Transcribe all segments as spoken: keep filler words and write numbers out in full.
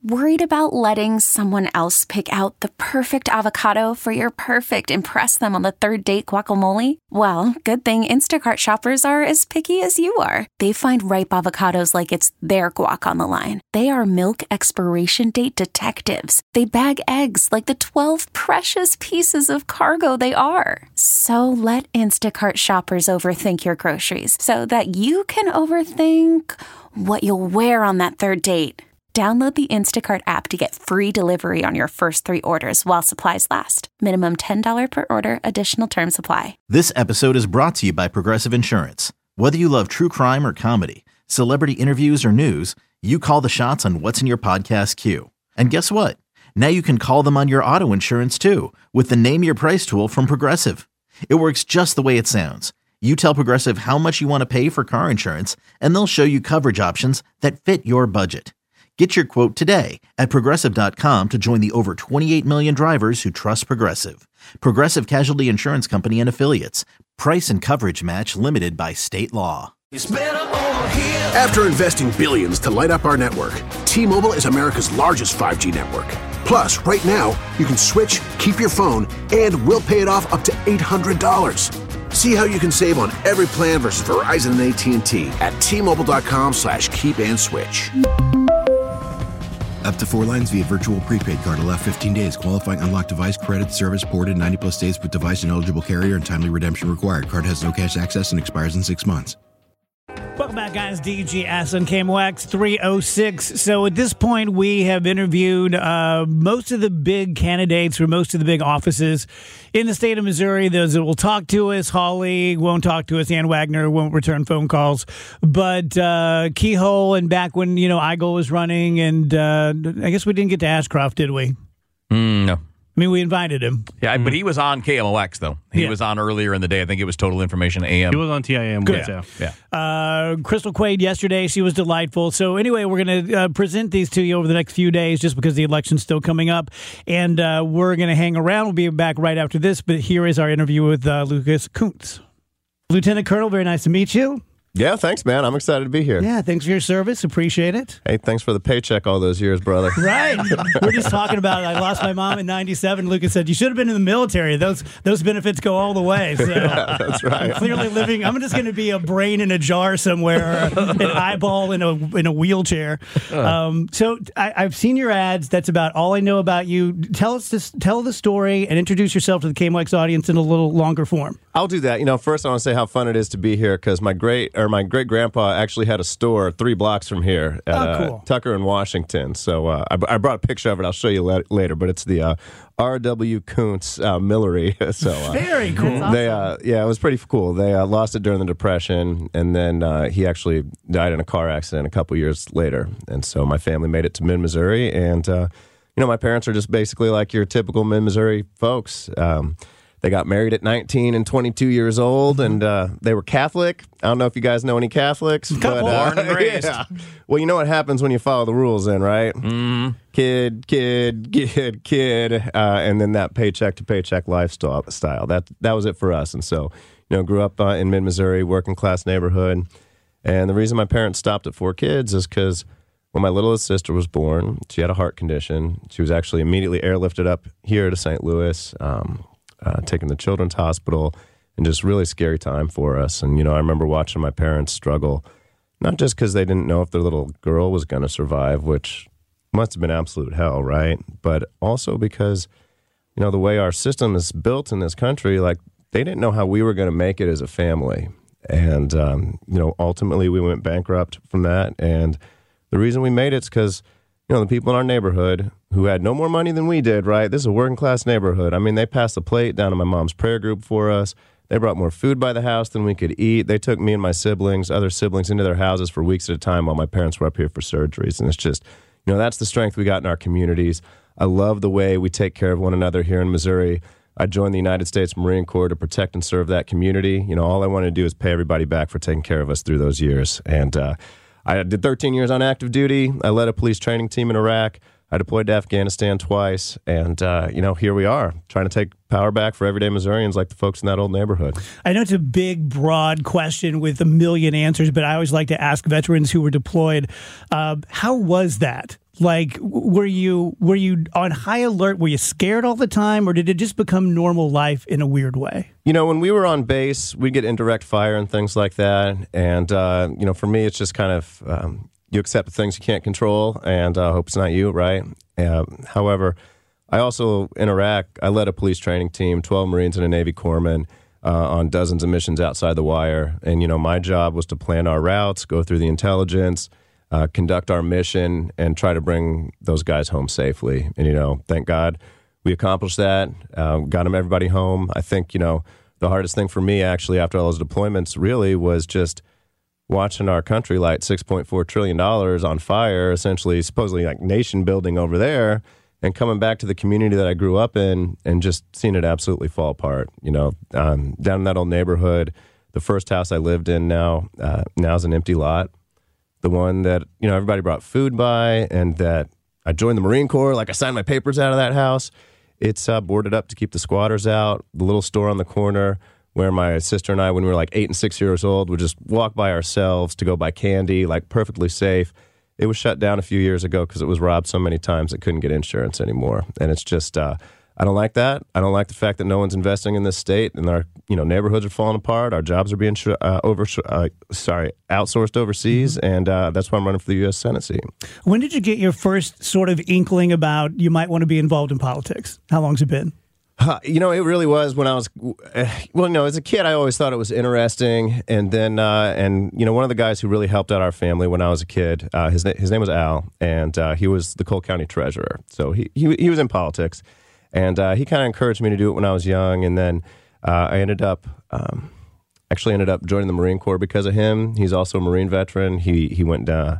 Worried about letting someone else pick out the perfect avocado for your perfect impress them on the third date guacamole? Well, good thing Instacart shoppers are as picky as you are. They find ripe avocados like it's their guac on the line. They are milk expiration date detectives. They bag eggs like the twelve precious pieces of cargo they are. So let Instacart shoppers overthink your groceries so that you can overthink what you'll wear on that third date. Download the Instacart app to get free delivery on your first three orders while supplies last. Minimum ten dollars per order. Additional terms apply. This episode is brought to you by Progressive Insurance. Whether you love true crime or comedy, celebrity interviews or news, you call the shots on what's in your podcast queue. And guess what? Now you can call them on your auto insurance too with the Name Your Price tool from Progressive. It works just the way it sounds. You tell Progressive how much you want to pay for car insurance, and they'll show you coverage options that fit your budget. Get your quote today at Progressive dot com to join the over twenty-eight million drivers who trust Progressive. Progressive Casualty Insurance Company and Affiliates. Price and coverage match limited by state law. After investing billions to light up our network, T-Mobile is America's largest five G network. Plus, right now, you can switch, keep your phone, and we'll pay it off up to eight hundred dollars. See how you can save on every plan versus Verizon and A T and T at T-Mobile dot com slash keep and switch. Up to four lines via virtual prepaid card. Allow fifteen days. Qualifying unlocked device credit service ported ninety plus days with device and eligible carrier and timely redemption required. Card has no cash access and expires in six months. Welcome back, guys. D G S on K M O X three oh six. So at this point, we have interviewed uh, most of the big candidates for most of the big offices in the state of Missouri. Those that will talk to us. Holly won't talk to us. Ann Wagner won't return phone calls. But uh, Keyhole, and back when, you know, Eigel was running, and uh, I guess we didn't get to Ashcroft, did we? Mm, no. I mean, we invited him. Yeah, but he was on K M O X, though. He Yeah. was on earlier in the day. I think it was Total Information A M. He was on T I M. Good. Yeah. Yeah. Uh, Crystal Quaid yesterday, she was delightful. So anyway, we're going to uh, present these to you over the next few days just because the election's still coming up. And uh, we're going to hang around. We'll be back right after this. But here is our interview with uh, Lucas Kuntz. Lieutenant Colonel, very nice to meet you. Yeah, thanks, man. I'm excited to be here. Yeah, thanks for your service. Appreciate it. Hey, thanks for the paycheck all those years, brother. Right. We're just talking about it. I lost my mom in ninety-seven. Lucas said, you should have been in the military. Those those benefits go all the way. So Yeah, that's right. I'm clearly living. I'm just going to be a brain in a jar somewhere, an eyeball in a in a wheelchair. Um, so I, I've seen your ads. That's about all I know about you. Tell us this. Tell the story and introduce yourself to the K M O X audience in a little longer form. I'll do that. You know, first I want to say how fun it is to be here because my great or my great grandpa actually had a store three blocks from here at Oh, cool. uh, Tucker and Washington. So uh, I, I brought a picture of it. I'll show you la- later. But it's the uh, R W Kuntz uh, Millery. so uh, Very cool. They, uh, yeah, it was pretty cool. They uh, lost it during the Depression, and then uh, he actually died in a car accident a couple years later. And so my family made it to Mid-Missouri, and uh, you know, my parents are just basically like your typical Mid-Missouri folks. Um, They got married at nineteen and twenty-two years old, and uh, they were Catholic. I don't know if you guys know any Catholics. But, uh, Born and raised. yeah. Well, you know what happens when you follow the rules then, right? Mm. Kid, kid, kid, kid, uh, and then that paycheck-to-paycheck lifestyle. Style. That that was it for us. And so, you know, grew up uh, in mid-Missouri, working-class neighborhood. And the reason my parents stopped at four kids is because when my littlest sister was born, she had a heart condition. She was actually immediately airlifted up here to Saint Louis, um, Uh, taken to Children's Hospital, and just really scary time for us. And, you know, I remember watching my parents struggle, not just because they didn't know if their little girl was going to survive, which must have been absolute hell, right? But also because, you know, the way our system is built in this country, like, they didn't know how we were going to make it as a family. And, um, you know, ultimately we went bankrupt from that. And the reason we made it is because, you know, the people in our neighborhood who had no more money than we did, right? This is a working class neighborhood. I mean, they passed the plate down to my mom's prayer group for us. They brought more food by the house than we could eat. They took me and my siblings, other siblings, into their houses for weeks at a time while my parents were up here for surgeries. And it's just, you know, that's the strength we got in our communities. I love the way we take care of one another here in Missouri. I joined the United States Marine Corps to protect and serve that community. You know, all I wanted to do is pay everybody back for taking care of us through those years. And uh, I did thirteen years on active duty. I led a police training team in Iraq. I deployed to Afghanistan twice, and, uh, you know, here we are, trying to take power back for everyday Missourians like the folks in that old neighborhood. I know it's a big, broad question with a million answers, but I always like to ask veterans who were deployed, uh, how was that? Like, were you were you on high alert? Were you scared all the time, or did it just become normal life in a weird way? You know, when we were on base, we'd get indirect fire and things like that. And, uh, you know, for me, it's just kind of, um, you accept the things you can't control and uh, hope it's not you, right? Uh, however, I also, in Iraq, I led a police training team, twelve Marines and a Navy corpsman uh, on dozens of missions outside the wire. And, you know, my job was to plan our routes, go through the intelligence, Uh, conduct our mission, and try to bring those guys home safely. And, you know, thank God we accomplished that, uh, got them everybody home. I think, you know, the hardest thing for me, actually, after all those deployments, really was just watching our country light six point four trillion dollars on fire, essentially, supposedly like nation building over there, and coming back to the community that I grew up in and just seeing it absolutely fall apart. You know, um, down in that old neighborhood, the first house I lived in now, uh, now is an empty lot. The one that, you know, everybody brought food by, and that I joined the Marine Corps, like I signed my papers out of that house. It's uh, boarded up to keep the squatters out. The little store on the corner where my sister and I, when we were like eight and six years old, would just walk by ourselves to go buy candy, like perfectly safe. It was shut down a few years ago because it was robbed so many times it couldn't get insurance anymore. And it's just, uh, I don't like that. I don't like the fact that no one's investing in this state, and our, you know, neighborhoods are falling apart. Our jobs are being uh, over, uh, sorry, outsourced overseas, mm-hmm. and uh, that's why I'm running for the U S Senate seat. When did you get your first sort of inkling about you might want to be involved in politics? How long's it been? Uh, you know, it really was when I was, uh, well, no, as a kid, I always thought it was interesting. And then, uh, and, you know, one of the guys who really helped out our family when I was a kid, uh, his, na- his name was Al, and uh, he was the Cole County treasurer. So he, he, he was in politics. And uh, he kind of encouraged me to do it when I was young. And then uh, I ended up, um, actually ended up joining the Marine Corps because of him. He's also a Marine veteran. He he went down,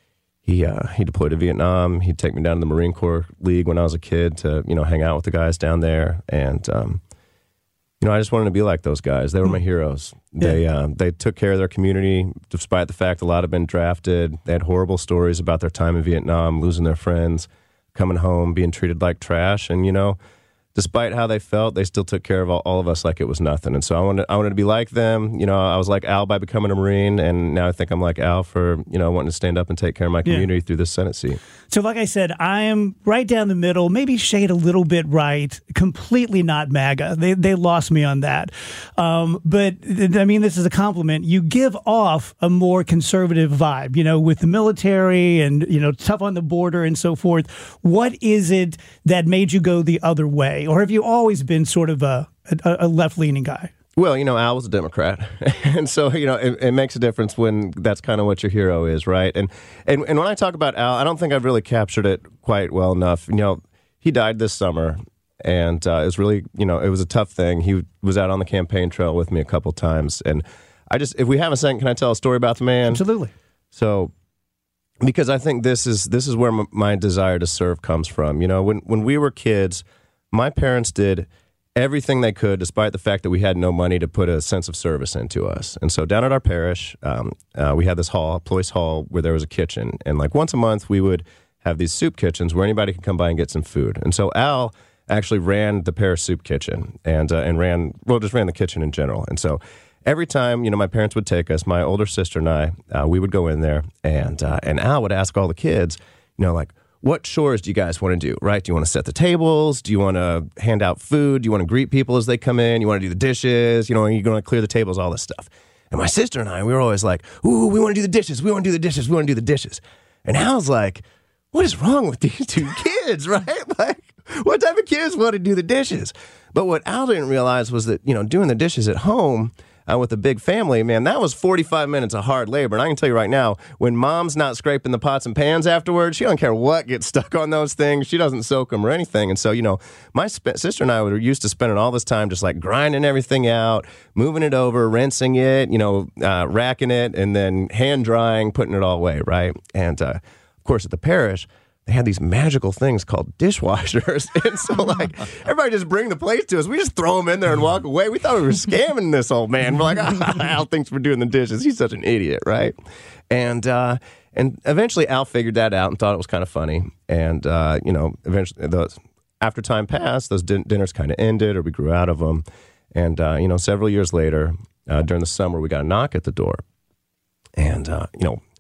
he uh, he deployed to Vietnam. He'd take me down to the Marine Corps League when I was a kid to, you know, hang out with the guys down there. And, um, you know, I just wanted to be like those guys. They were my heroes. Yeah. They uh, they took care of their community, despite the fact a lot had been drafted. They had horrible stories about their time in Vietnam, losing their friends, coming home, being treated like trash. And, you know, despite how they felt, they still took care of all, all of us like it was nothing. And so I wanted, I wanted to be like them. You know, I was like Al by becoming a Marine, and now I think I'm like Al for, you know, wanting to stand up and take care of my community yeah. through this Senate seat. So like I said, I am right down the middle, maybe shade a little bit right, completely not MAGA. They they lost me on that. Um, but, I mean, this is a compliment. You give off a more conservative vibe, you know, with the military and, you know, tough on the border and so forth. What is it that made you go the other way? Or have you always been sort of a, a, a left-leaning guy? Well, you know, Al was a Democrat. And so, you know, it, it makes a difference when that's kind of what your hero is, right? And, and and when I talk about Al, I don't think I've really captured it quite well enough. You know, he died this summer, and uh, it was really, you know, it was a tough thing. He was out on the campaign trail with me a couple times. And I just, if we have a second, can I tell a story about the man? Absolutely. So, because I think this is this is where m- my desire to serve comes from. You know, when when we were kids, my parents did everything they could, despite the fact that we had no money, to put a sense of service into us. And so down at our parish, um, uh, we had this hall, Ployce Hall, where there was a kitchen. And like once a month, we would have these soup kitchens where anybody could come by and get some food. And so Al actually ran the parish soup kitchen and uh, and ran, well, just ran the kitchen in general. And so every time, you know, my parents would take us, my older sister and I, uh, we would go in there, and uh, and Al would ask all the kids, you know, like, what chores do you guys want to do, right? Do you want to set the tables? Do you want to hand out food? Do you want to greet people as they come in? You want to do the dishes? You know, are you going to clear the tables, all this stuff? And my sister and I, we were always like, ooh, we want to do the dishes. We want to do the dishes. We want to do the dishes. And Al's like, what is wrong with these two kids, right? Like, what type of kids want to do the dishes? But what Al didn't realize was that, you know, doing the dishes at home Uh, with a big family, man, that was forty-five minutes of hard labor. And I can tell you right now, when mom's not scraping the pots and pans afterwards, she don't care what gets stuck on those things. She doesn't soak them or anything. And so, you know, my sp- sister and I were used to spending all this time just like grinding everything out, moving it over, rinsing it, you know, uh, racking it, and then hand drying, putting it all away, right? And, uh, of course, at the parish, they had these magical things called dishwashers. And so, like, everybody just bring the plates to us. We just throw them in there and walk away. We thought we were scamming this old man. We're like, ah, Al thinks we're doing the dishes. He's such an idiot, right? And uh, and eventually Al figured that out and thought it was kind of funny. And, uh, you know, eventually, those, after time passed, those din- dinners kind of ended, or we grew out of them. And, uh, you know, several years later, uh, during the summer, we got a knock at the door. And, uh, you know,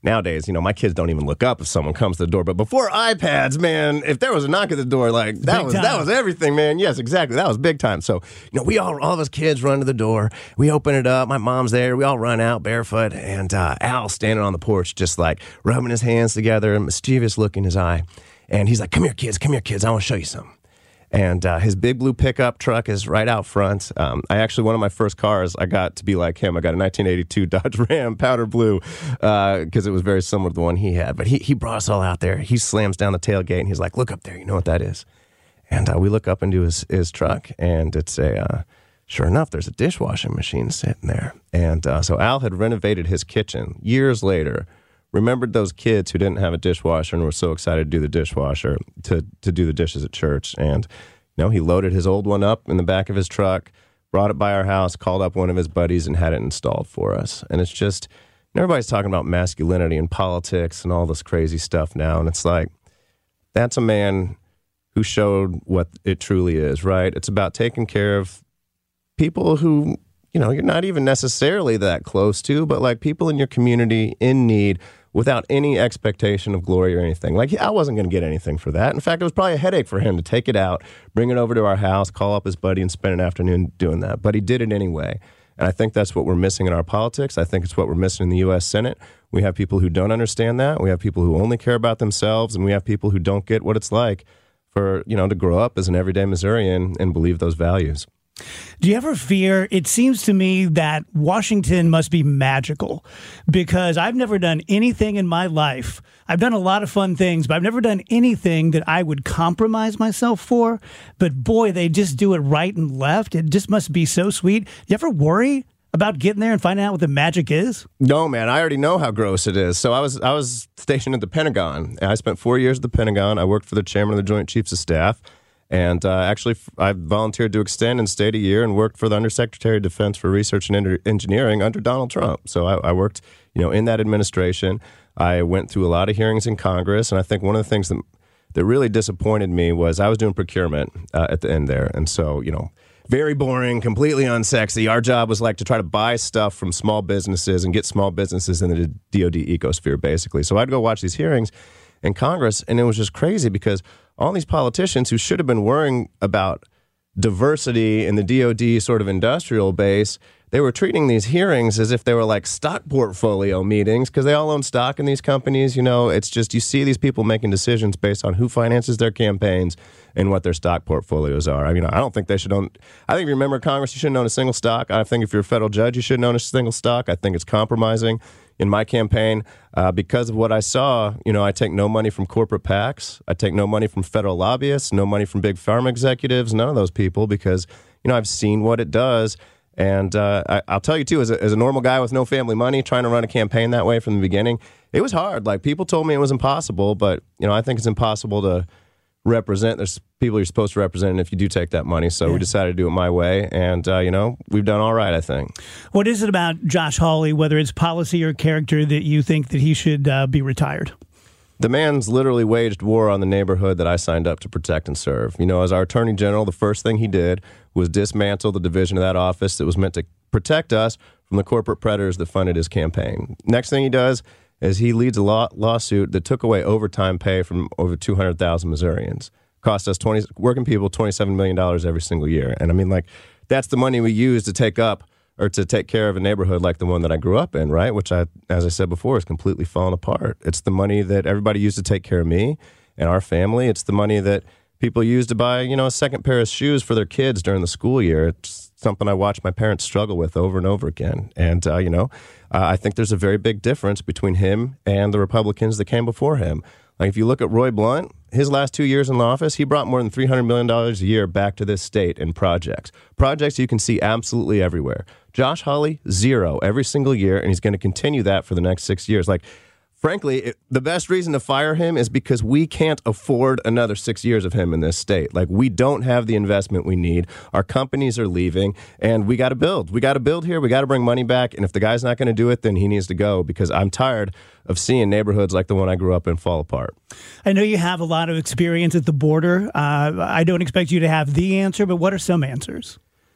nowadays, you know, my kids don't even look up if someone comes to the door. But before iPads, man, if there was a knock at the door, like that Big was time. that was everything, man. Yes, exactly. That was big time. So, you know, we all all of us kids run to the door. We open it up. My mom's there. We all run out barefoot, and uh, Al standing on the porch, just like rubbing his hands together, a mischievous look in his eye, and he's like, "Come here, kids. Come here, kids. I want to show you something." And uh, his big blue pickup truck is right out front. Um, I actually, one of my first cars, I got to be like him. I got a nineteen eighty-two Dodge Ram powder blue because uh, it was very similar to the one he had. But he he brought us all out there. He slams down the tailgate and he's like, "Look up there. You know what that is?" And uh, we look up into his, his truck, and it's a, uh, sure enough, there's a dishwashing machine sitting there. And uh, so Al had renovated his kitchen years later. Remembered those kids who didn't have a dishwasher and were so excited to do the dishwasher, to, to do the dishes at church. And, you know, he loaded his old one up in the back of his truck, brought it by our house, called up one of his buddies, and had it installed for us. And it's just, everybody's talking about masculinity and politics and all this crazy stuff now. And it's like, that's a man who showed what it truly is, right? It's about taking care of people who, you know, you're not even necessarily that close to, but like people in your community in need, without any expectation of glory or anything. Like, I wasn't going to get anything for that. In fact, it was probably a headache for him to take it out, bring it over to our house, call up his buddy, and spend an afternoon doing that. But he did it anyway. And I think that's what we're missing in our politics. I think it's what we're missing in the U S Senate. We have people who don't understand that. We have people who only care about themselves, and we have people who don't get what it's like for, you know, to grow up as an everyday Missourian and believe those values. Do you ever fear, it seems to me that Washington must be magical, because I've never done anything in my life. I've done a lot of fun things, but I've never done anything that I would compromise myself for. But boy, they just do it right and left. It just must be so sweet. You ever worry about getting there and finding out what the magic is? No, man. I already know how gross it is. So I was I was stationed at the Pentagon. I spent four years at the Pentagon. I worked for the chairman of the Joint Chiefs of Staff. And uh, actually, I volunteered to extend and stayed a year and worked for the Undersecretary of Defense for Research and Enter- Engineering under Donald Trump. So I, I worked, you know, in that administration. I went through a lot of hearings in Congress, and I think one of the things that that really disappointed me was I was doing procurement uh, at the end there, and so, you know, very boring, completely unsexy. Our job was like to try to buy stuff from small businesses and get small businesses in the D O D ecosphere, basically. So I'd go watch these hearings in Congress, and it was just crazy because all these politicians who should have been worrying about diversity in the D O D sort of industrial base, they were treating these hearings as if they were like stock portfolio meetings because they all own stock in these companies. You know, it's just you see these people making decisions based on who finances their campaigns and what their stock portfolios are. I mean, I don't think they should own. I think if you're a member of Congress, you shouldn't own a single stock. I think if you're a federal judge, you shouldn't own a single stock. I think it's compromising. In my campaign, uh, because of what I saw, you know, I take no money from corporate PACs. I take no money from federal lobbyists, no money from big pharma executives, none of those people, because, you know, I've seen what it does. And uh, I, I'll tell you, too, as a, as a normal guy with no family money, trying to run a campaign that way from the beginning, it was hard. Like, people told me it was impossible, but, you know, I think it's impossible to represent. There's people you're supposed to represent if you do take that money. So yeah. we decided to do it my way. And, uh, you know, we've done all right, I think. What is it about Josh Hawley, whether it's policy or character, that you think that he should uh, be retired? The man's literally waged war on the neighborhood that I signed up to protect and serve. You know, as our attorney general, the first thing he did was dismantle the division of that office that was meant to protect us from the corporate predators that funded his campaign. Next thing he does is he leads a law- lawsuit that took away overtime pay from over two hundred thousand Missourians. Cost us twenty working people twenty-seven million dollars every single year. And I mean, like, that's the money we use to take up or to take care of a neighborhood like the one that I grew up in, right? Which, I, as I said before, is completely fallen apart. It's the money that everybody used to take care of me and our family. It's the money that people use to buy, you know, a second pair of shoes for their kids during the school year. It's something I watched my parents struggle with over and over again. And, uh, you know, uh, I think there's a very big difference between him and the Republicans that came before him. Like, if you look at Roy Blunt, his last two years in office, he brought more than three hundred million dollars a year back to this state in projects. Projects you can see absolutely everywhere. Josh Hawley, zero every single year, and he's going to continue that for the next six years. Like, frankly, it, the best reason to fire him is because we can't afford another six years of him in this state. Like, we don't have the investment we need. Our companies are leaving, and we got to build. We got to build here. We got to bring money back, and if the guy's not going to do it, then he needs to go, because I'm tired of seeing neighborhoods like the one I grew up in fall apart. I know you have a lot of experience at the border. Uh, I don't expect you to have the answer, but what are some answers?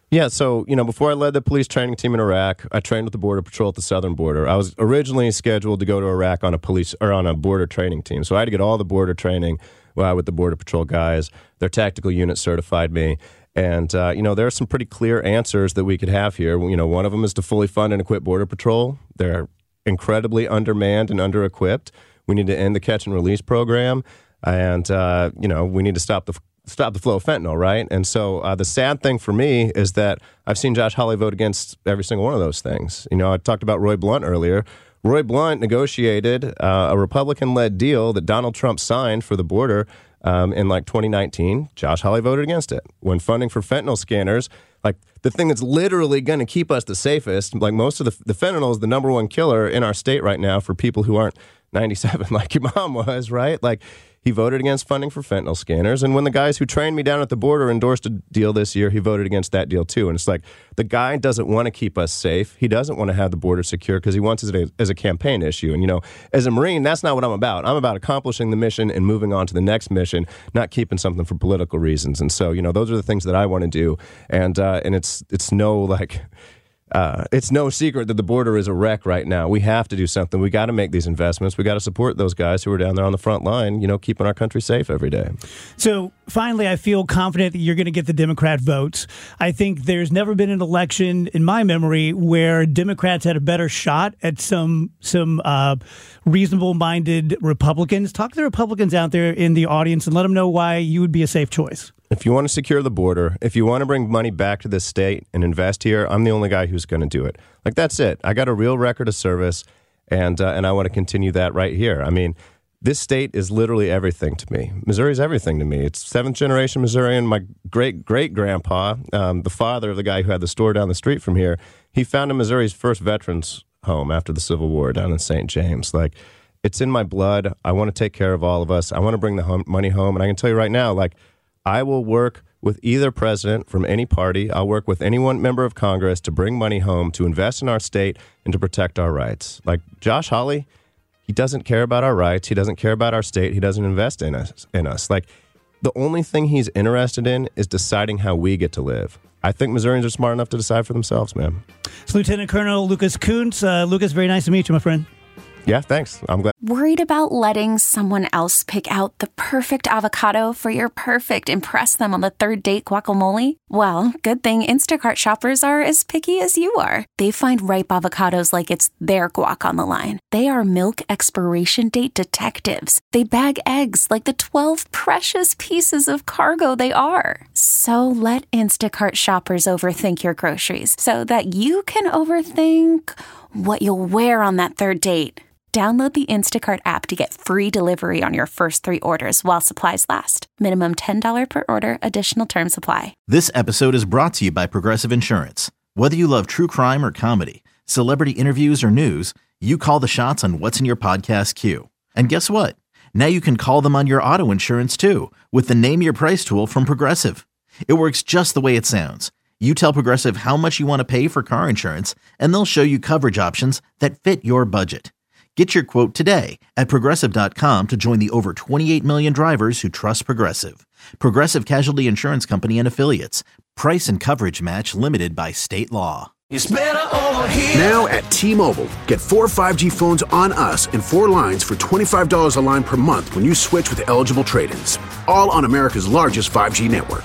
Yeah, so, you know, before I led the police training team in Iraq, I trained with the Border Patrol at the southern border. I was originally scheduled to go to Iraq on a police or on a border training team. So I had to get all the border training uh, with the Border Patrol guys. Their tactical unit certified me. And, uh, you know, there are some pretty clear answers that we could have here. You know, one of them is to fully fund and equip Border Patrol. They're incredibly undermanned and under-equipped. We need to end the catch and release program. And, uh, you know, we need to stop the stop the flow of fentanyl, right? And so uh, the sad thing for me is that I've seen Josh Hawley vote against every single one of those things. You know, I talked about Roy Blunt earlier. Roy Blunt negotiated uh, a Republican-led deal that Donald Trump signed for the border um, in like twenty nineteen. Josh Hawley voted against it. When funding for fentanyl scanners, like the thing that's literally going to keep us the safest, like most of the, the fentanyl is the number one killer in our state right now for people who aren't ninety-seven like your mom was, right? Like, he voted against funding for fentanyl scanners. And when the guys who trained me down at the border endorsed a deal this year, he voted against that deal too. And it's like, the guy doesn't want to keep us safe. He doesn't want to have the border secure because he wants it as a campaign issue. And, you know, as a Marine, that's not what I'm about. I'm about accomplishing the mission and moving on to the next mission, not keeping something for political reasons. And so, you know, those are the things that I want to do. And, uh, and it's, it's no like... Uh, it's no secret that the border is a wreck right now. We have to do something. We got to make these investments. We got to support those guys who are down there on the front line, you know, keeping our country safe every day. So finally, I feel confident that you're going to get the Democrat votes. I think there's never been an election in my memory where Democrats had a better shot at some some uh, reasonable-minded Republicans. Talk to the Republicans out there in the audience and let them know why you would be a safe choice. If you want to secure the border, if you want to bring money back to this state and invest here, I'm the only guy who's going to do it. Like, that's it. I got a real record of service, and uh, and I want to continue that right here. I mean, this state is literally everything to me. Missouri's everything to me. It's seventh-generation Missourian. My great-great-grandpa, um, the father of the guy who had the store down the street from here, he founded Missouri's first veterans home after the Civil War down in Saint James. Like, it's in my blood. I want to take care of all of us. I want to bring the home, money home, and I can tell you right now, like, I will work with either president from any party. I'll work with any one member of Congress to bring money home, to invest in our state, and to protect our rights. Like Josh Hawley, he doesn't care about our rights. He doesn't care about our state. He doesn't invest in us. In us. Like, the only thing he's interested in is deciding how we get to live. I think Missourians are smart enough to decide for themselves, man. It's Lieutenant Colonel Lucas Kuntz. Uh, Lucas, very nice to meet you, my friend. Yeah, thanks. I'm glad. Worried about letting someone else pick out the perfect avocado for your perfect impress them on the third date guacamole? Well, good thing Instacart shoppers are as picky as you are. They find ripe avocados like it's their guac on the line. They are milk expiration date detectives. They bag eggs like the twelve precious pieces of cargo they are. So let Instacart shoppers overthink your groceries so that you can overthink what you'll wear on that third date. Download the Instacart app to get free delivery on your first three orders while supplies last. Minimum ten dollars per order. Additional terms apply. This episode is brought to you by Progressive Insurance. Whether you love true crime or comedy, celebrity interviews or news, you call the shots on what's in your podcast queue. And guess what? Now you can call them on your auto insurance too with the Name Your Price tool from Progressive. It works just the way it sounds. You tell Progressive how much you want to pay for car insurance, and they'll show you coverage options that fit your budget. Get your quote today at Progressive dot com to join the over twenty-eight million drivers who trust Progressive. Progressive Casualty Insurance Company and Affiliates. Price and coverage match limited by state law. It's better over here. Now at T-Mobile, get four five G phones on us and four lines for twenty-five dollars a line per month when you switch with eligible trade-ins. All on America's largest five G network.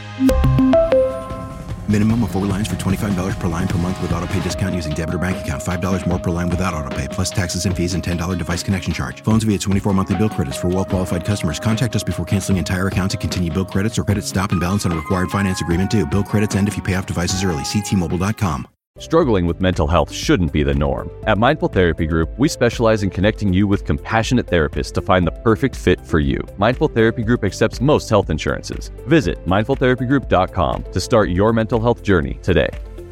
Minimum of four lines for twenty-five dollars per line per month with autopay discount using debit or bank account. five dollars more per line without autopay, plus taxes and fees and ten dollars device connection charge. Phones via twenty-four monthly bill credits for well-qualified customers. Contact us before canceling entire account to continue bill credits or credit stop and balance on a required finance agreement due. Bill credits end if you pay off devices early. See T Mobile dot com. Struggling with mental health shouldn't be the norm. At Mindful Therapy Group, we specialize in connecting you with compassionate therapists to find the perfect fit for you. Mindful Therapy Group accepts most health insurances. Visit mindful therapy group dot com to start your mental health journey today.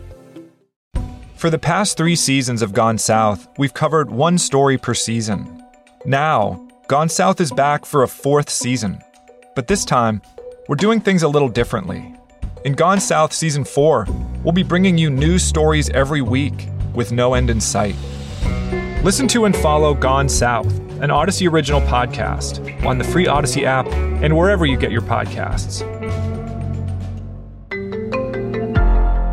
For the past three seasons of Gone South, we've covered one story per season. Now, Gone South is back for a fourth season. But this time, we're doing things a little differently. In Gone South Season four, we'll be bringing you news stories every week with no end in sight. Listen to and follow Gone South, an Odyssey original podcast, on the free Odyssey app and wherever you get your podcasts.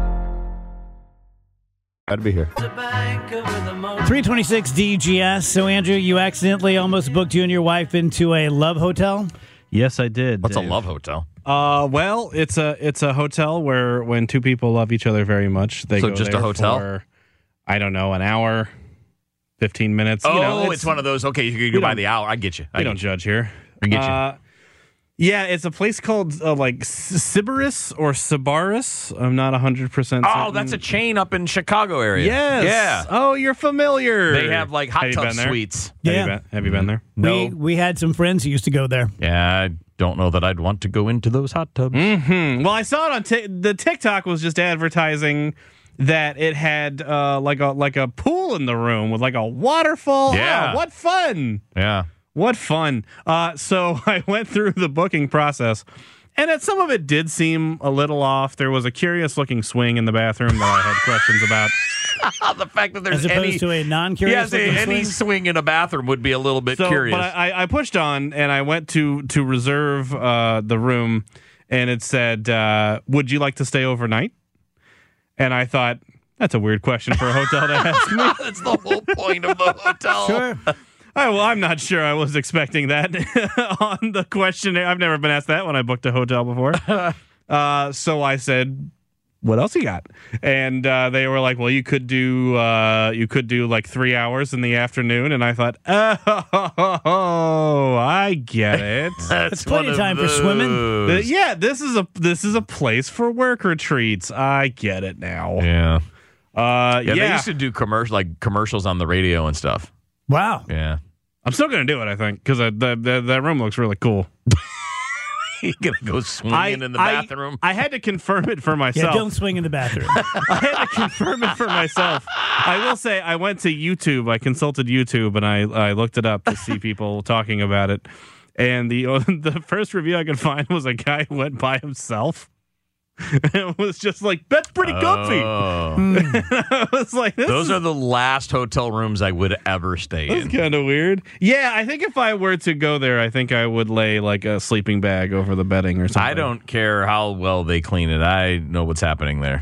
Glad to be here. three twenty-six D G S. So, Andrew, you accidentally almost booked you and your wife into a love hotel? Yes, I did. What's Dave. a love hotel? Uh, well, it's a it's a hotel where when two people love each other very much, they So go just a there hotel? for, I don't know, an hour, fifteen minutes. Oh, you know, it's, one of those. Okay, you can go by the hour. I get you. I We get don't you. judge here. I get you. Uh, yeah, it's a place called uh, like Sybaris or Sybaris. I'm not one hundred percent certain. Oh, that's a chain up in Chicago area. Yes. Yeah. Oh, you're familiar. They have like hot Have you tub been there? suites. Have, Yeah. you been, have you been there? We, we had some friends who used to go there. Yeah, I don't know that I'd want to go into those hot tubs. Hmm. Well, I saw it on t- the TikTok was just advertising that it had uh, like a like a pool in the room with like a waterfall. Yeah. Oh, what fun! Yeah. What fun! Uh, so I went through the booking process, and it, some of it did seem a little off. There was a curious-looking swing in the bathroom that I had questions about. The fact that there's As opposed any, to a non-curious yes, a- looking any swing? swing in a bathroom would be a little bit So, curious. but I, I pushed on, and I went to to reserve uh, the room, and it said, uh, "Would you like to stay overnight?" And I thought, that's a weird question for a hotel to ask me. That's the whole point of the hotel. Sure. Oh, well, I'm not sure I was expecting that on the questionnaire. I've never been asked that when I booked a hotel before. uh, so I said, "What else you got?" And uh, they were like, "Well, you could do uh, you could do like three hours in the afternoon." And I thought, "Oh, I get it." That's plenty one of time for swimming. Uh, those. yeah, this is a this is a place for work retreats. I get it now. Yeah. Uh, Yeah, yeah, they used to do commercial like commercials on the radio and stuff. Wow. Yeah. I'm still gonna do it. I think because that that that room looks really cool. You gonna go swinging in the I- bathroom? I had to confirm it for Yeah, myself. don't swing in the bathroom. I had to confirm it for myself. I will say I went to YouTube. I consulted YouTube and I, I looked it up to see people talking about it. And the the first review I could find was a guy who went by himself. It was just like, that's pretty comfy. Oh. I was like, this Those is, are the last hotel rooms I would ever stay that's in. kind of weird. Yeah, I think if I were to go there, I think I would lay like a sleeping bag over the bedding or something. I don't care how well they clean it. I know what's happening there.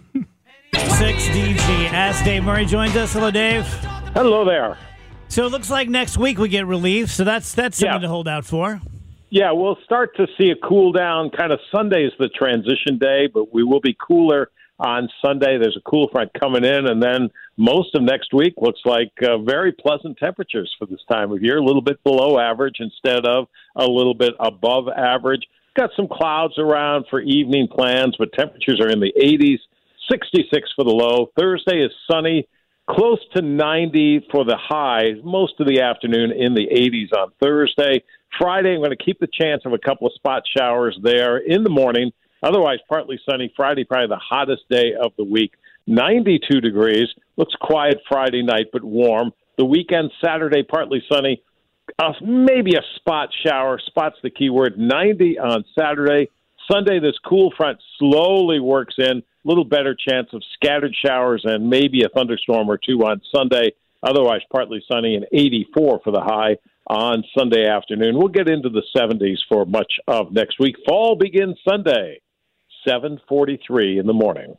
six D G S. Dave Murray joins us. Hello, Dave. Hello there. So it looks like next week we get relief. So that's that's something Yeah. to hold out for. Yeah, we'll start to see a cool down. Kind of Sunday is the transition day, but we will be cooler on Sunday. There's a cool front coming in, and then most of next week looks like uh, very pleasant temperatures for this time of year, a little bit below average instead of a little bit above average. Got some clouds around for evening plans, but temperatures are in the eighties, sixty-six for the low. Thursday is sunny, close to ninety for the high, most of the afternoon in the eighties on Thursday. Friday, I'm going to keep the chance of a couple of spot showers there in the morning. Otherwise, partly sunny. Friday, probably the hottest day of the week. ninety-two degrees. Looks quiet Friday night, but warm. The weekend, Saturday, partly sunny. Uh, maybe a spot shower. Spot's the key word. ninety on Saturday. Sunday, this cool front slowly works in. A little better chance of scattered showers and maybe a thunderstorm or two on Sunday. Otherwise, partly sunny and eighty-four for the high on Sunday afternoon. We'll get into the seventies for much of next week. Fall begins Sunday, seven forty-three in the morning.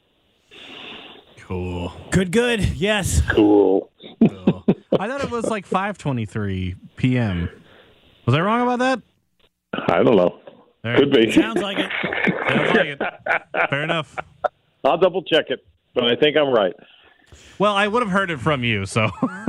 Cool. Good, good. Yes. Cool. cool. I thought it was like five twenty-three p.m. Was I wrong about that? I don't know. All right. Could be. Sounds like it. Sounds like it. Fair enough. I'll double check it, but I think I'm right. Well, I would have heard it from you, so.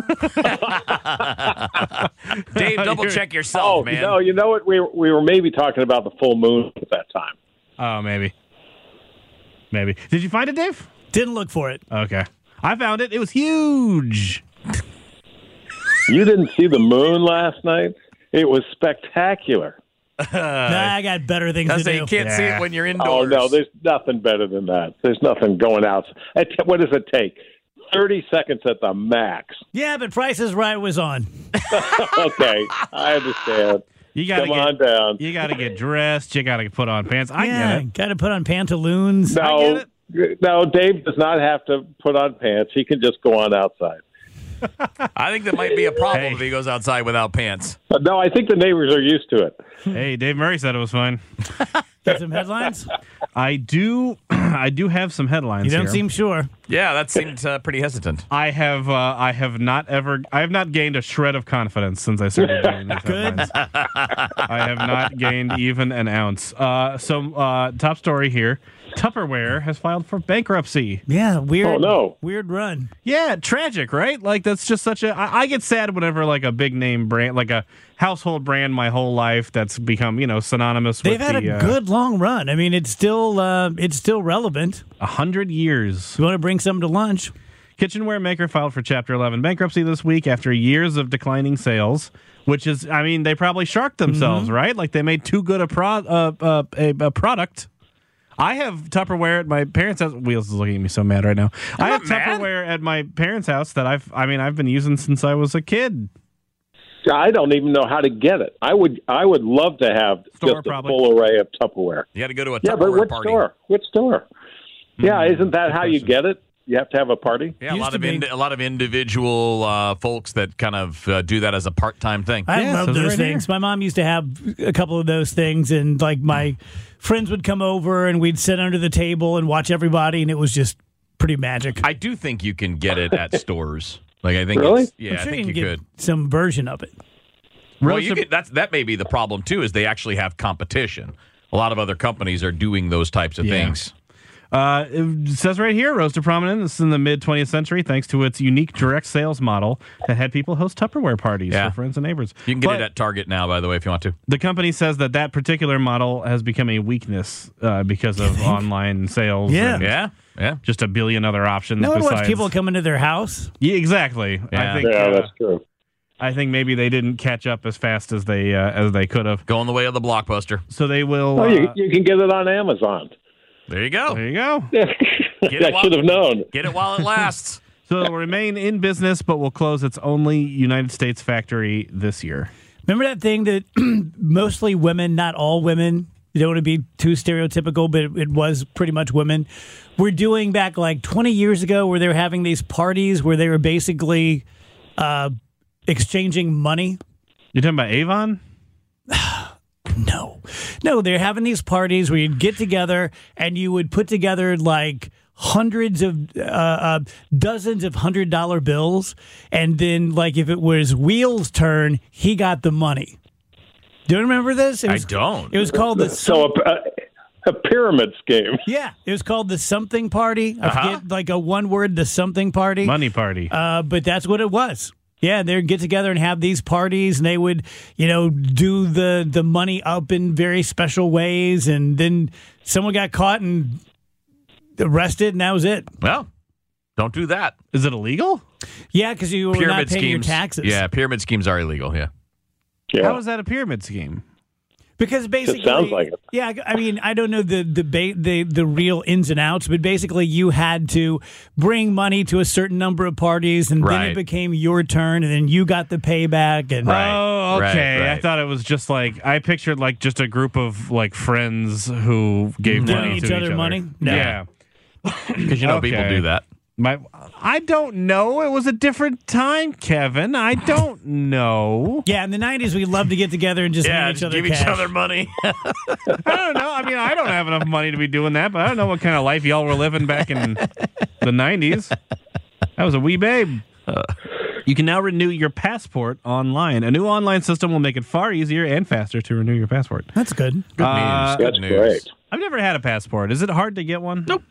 Dave, double check yourself, Oh, man. no, you know what? We were, we were maybe talking about the full moon at that time. Oh, maybe. Maybe. Did you find it, Dave? Didn't look for it. Okay. I found it. It was huge. You didn't see the moon last night? It was spectacular. Nah, I got better things to Because do. you can't see Yeah. it when you're Oh, indoors. no, there's nothing better than that. There's nothing going out. It, what does it take? thirty seconds at the max. Yeah, but Price is Right was on. Okay, I understand. You gotta Come get, on down. You got to get dressed. You got to put on pants. I yeah, get it. got to put on pantaloons. No, no, Dave does not have to put on pants. He can just go on outside. I think that might be a problem Hey. if he goes outside without pants. Uh, No, I think the neighbors are used to it. Hey, Dave Murray said it was fine. Get some headlines. I do. I do have some headlines. You don't here. seem sure. Yeah, that seemed uh, pretty hesitant. I have uh, I have not ever I have not gained a shred of confidence since I started doing these Good. headlines. I have not gained even an ounce. Uh, so uh, top story here: Tupperware has filed for bankruptcy. Yeah, weird. Oh, no. Weird run. Yeah, tragic, right? Like that's just such a. I, I get sad whenever like a big name brand, like a household brand, my whole life that's become you know synonymous. They've with had the, a uh, good long run. I mean, it's still uh, it's still relevant. a hundred years. You want to bring something to lunch? Kitchenware maker filed for Chapter eleven bankruptcy this week after years of declining sales, which is, I mean, they probably sharked themselves, Mm-hmm. right? Like they made too good a, pro, uh, uh, a, a product. I have Tupperware at my parents' house. Wheels is looking at me so mad right now. I have not mad. Tupperware at my parents' house that I've, I mean, I've been using since I was a kid. I don't even know how to get it. I would I would love to have Store, just a probably. full array of Tupperware. You got to go to a Yeah, but Tupperware which party. store? Which store? Yeah, isn't that good how you question. get it? You have to have a party? Yeah, a Used lot to of be. ind- a lot of individual uh, folks that kind of uh, do that as a part time thing. I Yeah, love so they're those right things. here. My mom used to have a couple of those things, and like my friends would come over, and we'd sit under the table and watch everybody, and it was just pretty magic. I do think you can get it at stores. Like I think, Really? it's, yeah, I'm sure I think you you, can get could. some version of it. Well, Roast you of- could, that's that may be the problem too. Is they actually have competition. A lot of other companies are doing those types of Yeah. things. Uh, it says right here, rose to prominence in the mid twentieth century thanks to its unique direct sales model that had people host Tupperware parties Yeah. for friends and neighbors. You can get But it at Target now, by the way, if you want to. the company says that that particular model has become a weakness uh, because of online sales. Yeah. and Yeah, yeah. just a billion other options. No one besides... wants people come into their house. Yeah, exactly. Yeah. I think. Yeah, uh, that's true. I think maybe they didn't catch up as fast as they uh, as they could have. Going the way of the Blockbuster. So they will. Oh, you, uh, you can get it on Amazon. There you go. there you go. it I while- should have known. Get it while it lasts. So it'll remain in business, but will close its only United States factory this year. Remember that thing that mostly women, not all women, you don't want to be too stereotypical, but it, it was pretty much women, were doing back like twenty years ago where they were having these parties where they were basically uh, exchanging money? You're talking about Avon? No. No, they're having these parties where you'd get together and you would put together like hundreds of uh, uh, dozens of hundred dollar bills, and then like if it was Wheel's turn, he got the money. Do you remember this? It I was, don't. It was called the So a, a, a pyramid scheme. yeah. It was called the something party. I Uh-huh. forget like a one word, the something party. Money party. Uh, but that's what it was. Yeah, they'd get together and have these parties, and they would, you know, do the the money up in very special ways, and then someone got caught and arrested, and that was it. Well, don't do that. Is it illegal? Yeah, because you were Pyramid not paying schemes. your taxes. Yeah, pyramid schemes are illegal. Yeah. Yeah. How is that a pyramid scheme? Because basically, sounds like it. Yeah, I mean, I don't know the the ba- the the real ins and outs, but basically, you had to bring money to a certain number of parties, and then Right. it became your turn, and then you got the payback. And Right. Oh, okay. right, I right. thought it was just like I pictured like just a group of like friends who gave Giving money each to other each other. money? No. Yeah. Because you know people Okay. do that. My, I don't know. It was a different time, Kevin. I don't know. yeah, in the nineties, we loved to get together and just Yeah, hand each just other give cash. each other money. I don't know. I mean, I don't have enough money to be doing that, but I don't know what kind of life y'all were living back in the nineties. That was a wee babe. You can now renew your passport online. A new online system will make it far easier and faster to renew your passport. That's good. Good Uh, news. Good That's news. great. I've never had a passport. Is it hard to get one? Nope.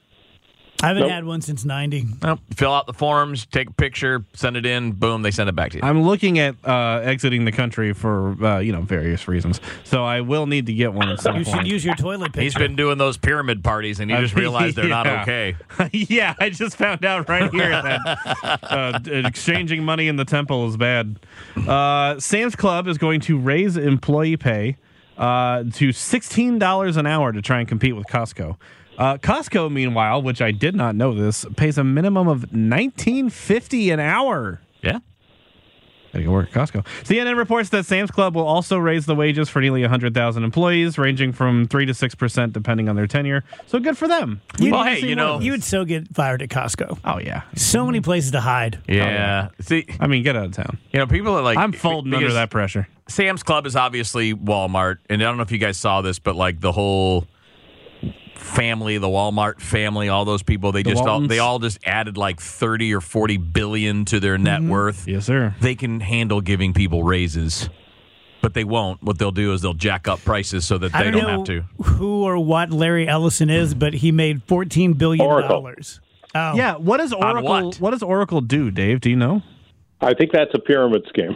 I haven't Nope. had one since ninety. Well, fill out the forms, take a picture, send it in. Boom, they send it back to you. I'm looking at uh, exiting the country for uh, you know various reasons, so I will need to get one at some You point. should use your toilet paper. He's been doing those pyramid parties, and you just realized they're not Yeah. okay. Yeah, I just found out right here that uh, d- exchanging money in the temple is bad. Uh, Sam's Club is going to raise employee pay uh, to sixteen dollars an hour to try and compete with Costco. Uh, Costco, meanwhile, which I did not know this, pays a minimum of nineteen fifty an hour. Yeah. Gotta go work at Costco. C N N reports that Sam's Club will also raise the wages for nearly one hundred thousand employees, ranging from three to six percent depending on their tenure. So good for them. We Well, need to hey, see you more know- of You this. would so get fired at Costco. Oh, yeah. So many places to hide. Yeah. See, I mean, get out of town. you know, people are like, I'm folding under because that pressure. Sam's Club is obviously Walmart, and I don't know if you guys saw this, but like the whole family, the Walmart family, all those people, they The just all, Waltons? they all just added like thirty or forty billion to their net Mhm. worth. Yes, sir. They can handle giving people raises, but they won't. What they'll do is they'll jack up prices so that I they don't don't know have to. who or what Larry Ellison is, but he made fourteen billion dollars. Oh. Yeah, what does On Oracle what? what does Oracle do, Dave? Do you know? I think that's a pyramid scheme.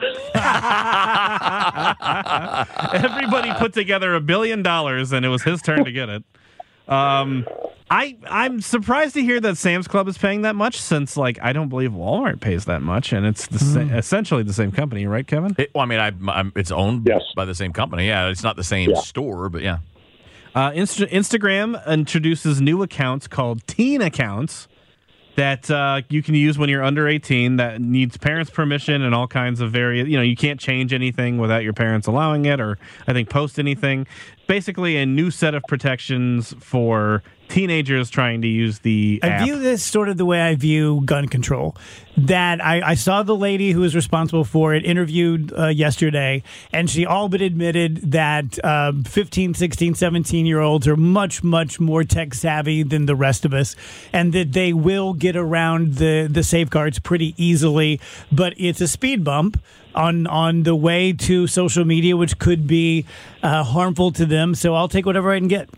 Everybody put together a billion dollars, and it was his turn to get it. Um, I I'm surprised to hear that Sam's Club is paying that much, since like I don't believe Walmart pays that much, and it's the sa- essentially the same company, right, Kevin? It, well, I mean, I, I'm, it's owned by the same company. Yeah, it's not the same Yeah. store, but yeah. Uh, Inst- Instagram introduces new accounts called teen accounts that uh, you can use when you're under eighteen, that needs parents' permission and all kinds of various, you know, you can't change anything without your parents allowing it, or I think post anything. Basically a new set of protections for teenagers trying to use the I app. view this sort of the way I view gun control. That I, I saw the lady who was responsible for it interviewed uh, yesterday, and she all but admitted that um, fifteen, sixteen, seventeen-year-olds are much, much more tech savvy than the rest of us, and that they will get around the, the safeguards pretty easily, but it's a speed bump on on the way to social media, which could be uh, harmful to them, so I'll take whatever I can get.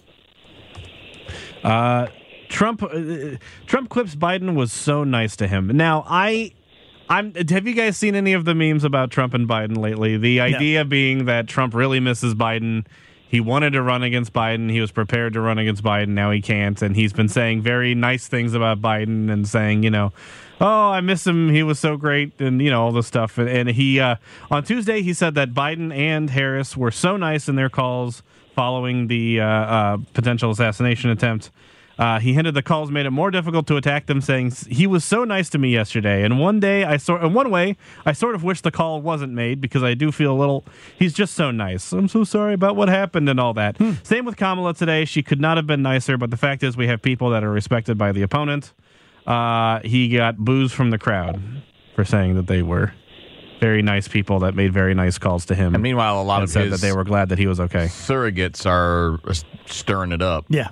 Uh, Trump uh, Trump clips Biden was so nice to him. Now, I I'm have you guys seen any of the memes about Trump and Biden lately? The idea being that Trump really misses Biden. He wanted to run against Biden. He was prepared to run against Biden. Now he can't. And he's been saying very nice things about Biden and saying, you know, oh, I miss him. He was so great. And, you know, all this stuff. And, and he, uh, on Tuesday, he said that Biden and Harris were so nice in their calls following the uh, uh, potential assassination attempt. Uh, he hinted the calls made it more difficult to attack them, saying he was so nice to me yesterday. And one day, I sort, in one way, I sort of wish the call wasn't made, because I do feel a little. He's just so nice. I'm so sorry about what happened and all that. Hmm. Same with Kamala today. She could not have been nicer. But the fact is, we have people that are respected by the opponent. Uh, he got boos from the crowd for saying that they were very nice people that made very nice calls to him. And meanwhile, a lot and of said his that they were glad that he was okay. surrogates are stirring it up. Yeah.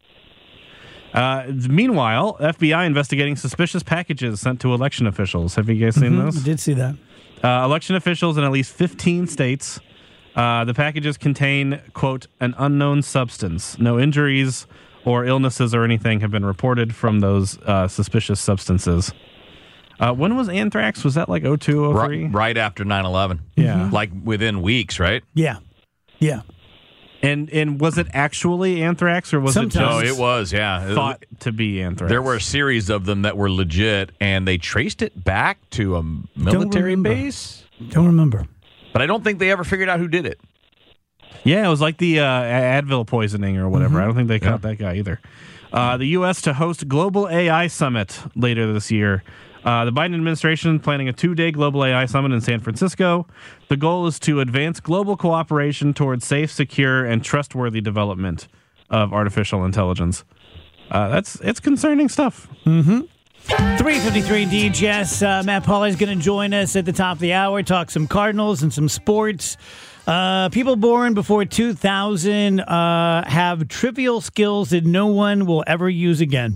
Uh, meanwhile, F B I investigating suspicious packages sent to election officials. Have you guys seen Mhm, those? I did see that. Uh, election officials in at least fifteen states. Uh, the packages contain, quote, an unknown substance. No injuries or illnesses or anything have been reported from those uh, suspicious substances. Uh, when was anthrax? Was that like oh two, oh three? Right, right after nine eleven. Yeah. Like within weeks, right? Yeah. Yeah. And and was it actually anthrax, or was Sometimes. it just No, it was, yeah. thought to be anthrax? There were a series of them that were legit, and they traced it back to a military remember. base. Don't remember. But I don't think they ever figured out who did it. Yeah, it was like the uh, Advil poisoning or whatever. Mhm. I don't think they Yeah. caught that guy either. Uh, the U S to host Global A I Summit later this year. Uh, the Biden administration planning a two-day Global A I Summit in San Francisco. The goal is to advance global cooperation towards safe, secure, and trustworthy development of artificial intelligence. Uh, that's it's concerning stuff. Mm-hmm. three fifty-three D J S. Uh, Matt Pauley is going to join us at the top of the hour, talk some Cardinals and some sports. Uh, people born before two thousand uh, have trivial skills that no one will ever use again.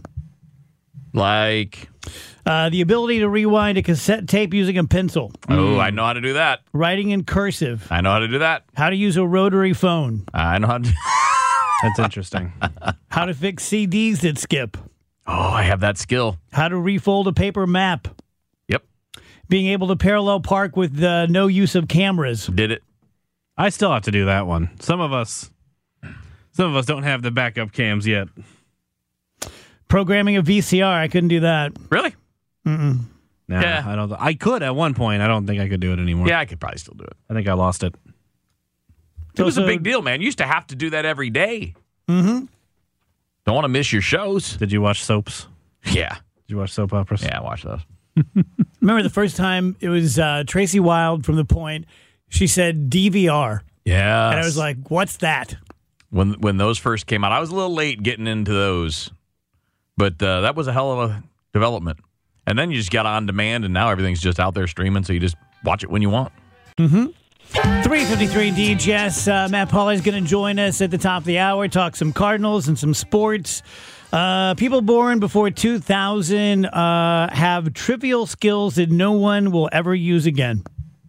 Like, Uh, the ability to rewind a cassette tape using a pencil. oh, I know how to do that. Writing in cursive. I know how to do that. How to use a rotary phone. I know how to. That's interesting. How to fix C Ds that skip. Oh, I have that skill. How to refold a paper map. Yep. Being able to parallel park with uh, no use of cameras. Did it. I still have to do that one. Some of us, some of us don't have the backup cams yet. Programming a V C R. I couldn't do that. Really? Mm-mm. Nah, Yeah. I don't. I could at one point. I don't think I could do it anymore. Yeah, I could probably still do it. I think I lost it. It was So- a big deal, man. You used to have to do that every day. Mm-hmm. Don't want to miss your shows. Did you watch soaps? Yeah. Did you watch soap operas? Yeah, I watched those. Remember the first time it was uh, Tracy Wild from The Point. She said D V R. Yeah. And I was like, what's that? when when those first came out, I was a little late getting into those, but uh, that was a hell of a development. And then you just got on demand, and now everything's just out there streaming, so you just watch it when you want. Mm-hmm. three fifty-three D G S. Uh, Matt Pauley is going to join us at the top of the hour, talk some Cardinals and some sports. Uh, people born before two thousand uh, have trivial skills that no one will ever use again.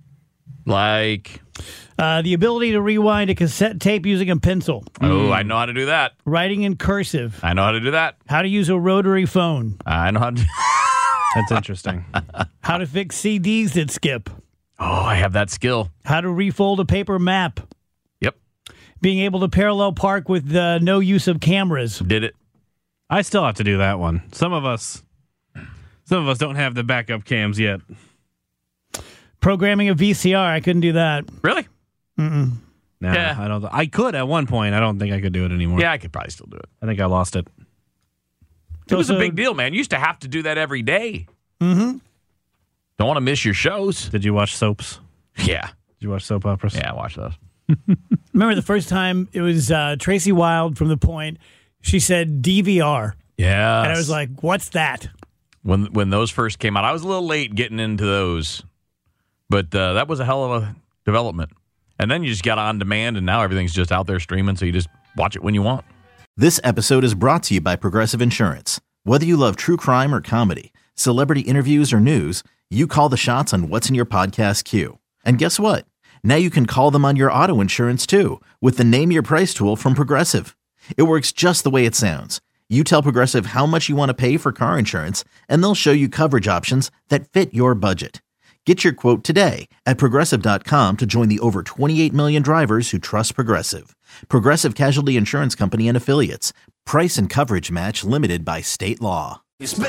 Like? Uh, the ability to rewind a cassette tape using a pencil. Oh, I know how to do that. Writing in cursive. I know how to do that. How to use a rotary phone. I know how to. That's interesting. How to fix C Ds that skip. Oh, I have that skill. How to refold a paper map. Yep. Being able to parallel park with uh, no use of cameras. Did it. I still have to do that one. Some of us, some of us don't have the backup cams yet. Programming a V C R. I couldn't do that. Really? Mm-mm. Nah, Yeah. I don't. I could at one point. I don't think I could do it anymore. Yeah, I could probably still do it. I think I lost it. It was So- a big deal, man. You used to have to do that every day. Mm-hmm. Don't want to miss your shows. Did you watch soaps? Yeah. Did you watch soap operas? Yeah, I watched those. Remember the first time it was uh, Tracy Wilde from The Point. She said D V R. Yeah. And I was like, what's that? When when those first came out, I was a little late getting into those. But uh, that was a hell of a development. And then you just got on demand, and now everything's just out there streaming, so you just watch it when you want. This episode is brought to you by Progressive Insurance. Whether you love true crime or comedy, celebrity interviews or news, you call the shots on what's in your podcast queue. And guess what? Now you can call them on your auto insurance too with the Name Your Price tool from Progressive. It works just the way it sounds. You tell Progressive how much you want to pay for car insurance, and they'll show you coverage options that fit your budget. Get your quote today at Progressive dot com to join the over twenty-eight million drivers who trust Progressive. Progressive Casualty Insurance Company and Affiliates. Price and coverage match limited by state law.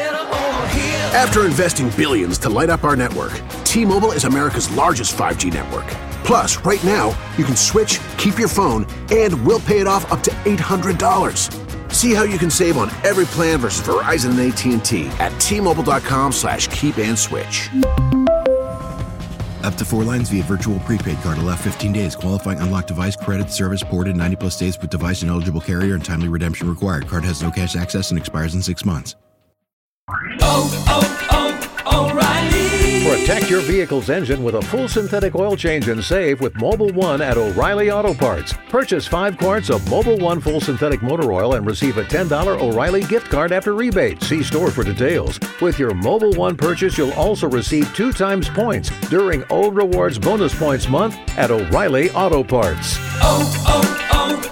After investing billions to light up our network, T-Mobile is America's largest five G network. Plus, right now, you can switch, keep your phone, and we'll pay it off up to eight hundred dollars. See how you can save on every plan versus Verizon and A T and T at T-Mobile.com slash keep and switch. Up to four lines via virtual prepaid card. Allow fifteen days. Qualifying unlocked device credit service ported ninety plus days with device and eligible carrier and timely redemption required. Card has no cash access and expires in six months. Oh, oh, oh, O'Reilly. Protect your vehicle's engine with a full synthetic oil change and save with Mobile One at O'Reilly Auto Parts. Purchase five quarts of Mobile One full synthetic motor oil and receive a ten dollars O'Reilly gift card after rebate. See store for details. With your Mobile One purchase, you'll also receive two times points during O Rewards Bonus Points Month at O'Reilly Auto Parts. Oh,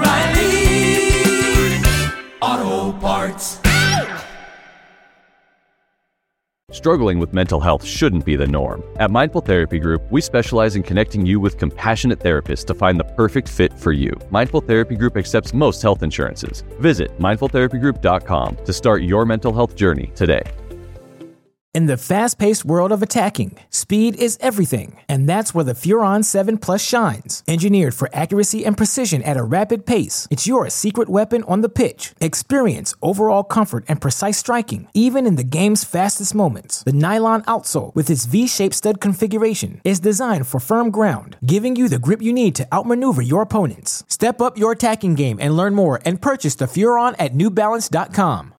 oh, oh, O'Reilly Auto Parts. Struggling with mental health shouldn't be the norm. At Mindful Therapy Group, we specialize in connecting you with compassionate therapists to find the perfect fit for you. Mindful Therapy Group accepts most health insurances. Visit mindful therapy group dot com to start your mental health journey today. In the fast-paced world of attacking, speed is everything, and that's where the Furon seven Plus shines. Engineered for accuracy and precision at a rapid pace, it's your secret weapon on the pitch. Experience overall comfort and precise striking, even in the game's fastest moments. The nylon outsole, with its V-shaped stud configuration, is designed for firm ground, giving you the grip you need to outmaneuver your opponents. Step up your attacking game and learn more and purchase the Furon at new balance dot com.